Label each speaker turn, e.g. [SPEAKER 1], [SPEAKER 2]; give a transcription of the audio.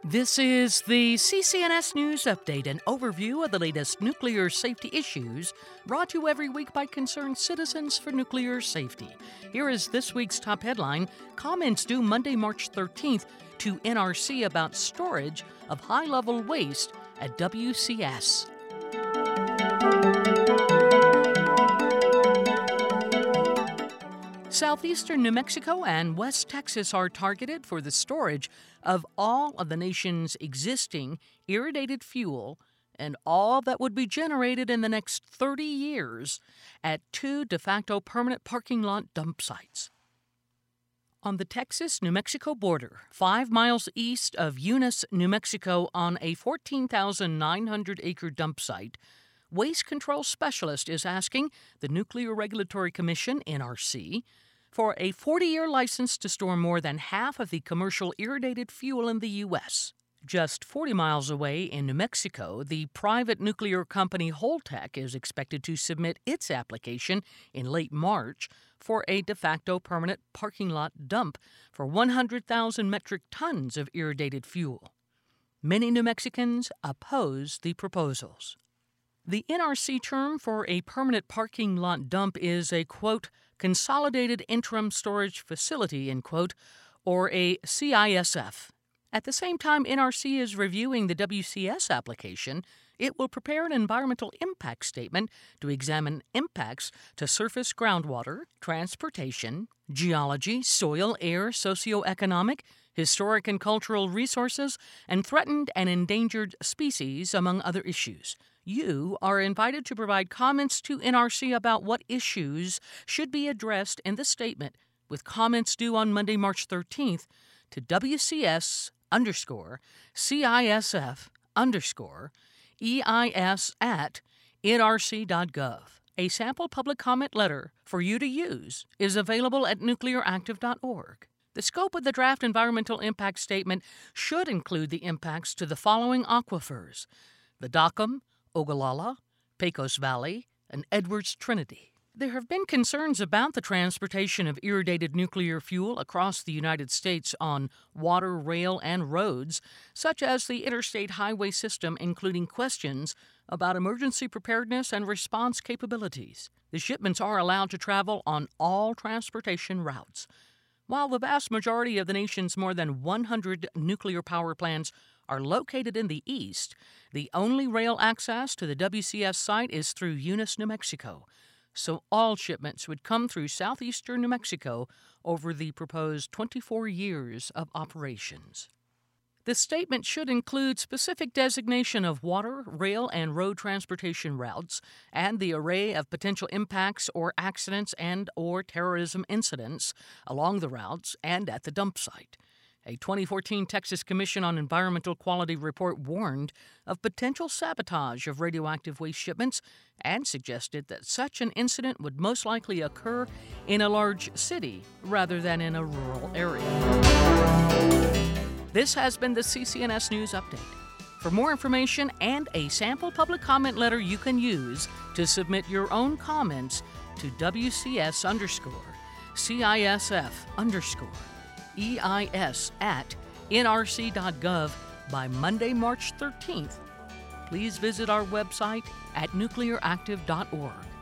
[SPEAKER 1] This is the CCNS News Update, an overview of the latest nuclear safety issues, brought to you every week by concerned citizens for nuclear safety. Here is this week's top headline. Comments due Monday, March 13th to NRC about storage of high-level waste at WCS. Southeastern New Mexico and West Texas are targeted for the storage of all of the nation's existing irradiated fuel and all that would be generated in the next 30 years at two de facto permanent parking lot dump sites. On the Texas-New Mexico border, 5 miles east of Eunice, New Mexico, on a 14,900-acre dump site, Waste Control Specialist is asking the Nuclear Regulatory Commission, NRC, for a 40-year license to store more than half of the commercial irradiated fuel in the U.S. Just 40 miles away in New Mexico, the private nuclear company Holtec is expected to submit its application in late March for a de facto permanent parking lot dump for 100,000 metric tons of irradiated fuel. Many New Mexicans oppose the proposals. The NRC term for a permanent parking lot dump is a, quote, Consolidated Interim Storage Facility, end quote, or a CISF. At the same time NRC is reviewing the WCS application, it will prepare an environmental impact statement to examine impacts to surface groundwater, transportation, geology, soil, air, socioeconomic, historic and cultural resources, and threatened and endangered species, among other issues. You are invited to provide comments to NRC about what issues should be addressed in the statement, with comments due on Monday, March 13th to WCS_CISF_EIS@nrc.gov. A sample public comment letter for you to use is available at nuclearactive.org. The scope of the draft environmental impact statement should include the impacts to the following aquifers: the Dockham, Ogallala, Pecos Valley, and Edwards Trinity. There have been concerns about the transportation of irradiated nuclear fuel across the United States on water, rail, and roads, such as the interstate highway system, including questions about emergency preparedness and response capabilities. The shipments are allowed to travel on all transportation routes. While the vast majority of the nation's more than 100 nuclear power plants are located in the east, the only rail access to the WCS site is through Eunice, New Mexico, so all shipments would come through southeastern New Mexico over the proposed 24 years of operations. The statement should include specific designation of water, rail, and road transportation routes and the array of potential impacts or accidents and/or terrorism incidents along the routes and at the dump site. A 2014 Texas Commission on Environmental Quality report warned of potential sabotage of radioactive waste shipments and suggested that such an incident would most likely occur in a large city rather than in a rural area. This has been the CCNS News Update. For more information and a sample public comment letter you can use to submit your own comments to WCS_CISF_EIS@nrc.gov by Monday, March 13th. Please visit our website at nuclearactive.org.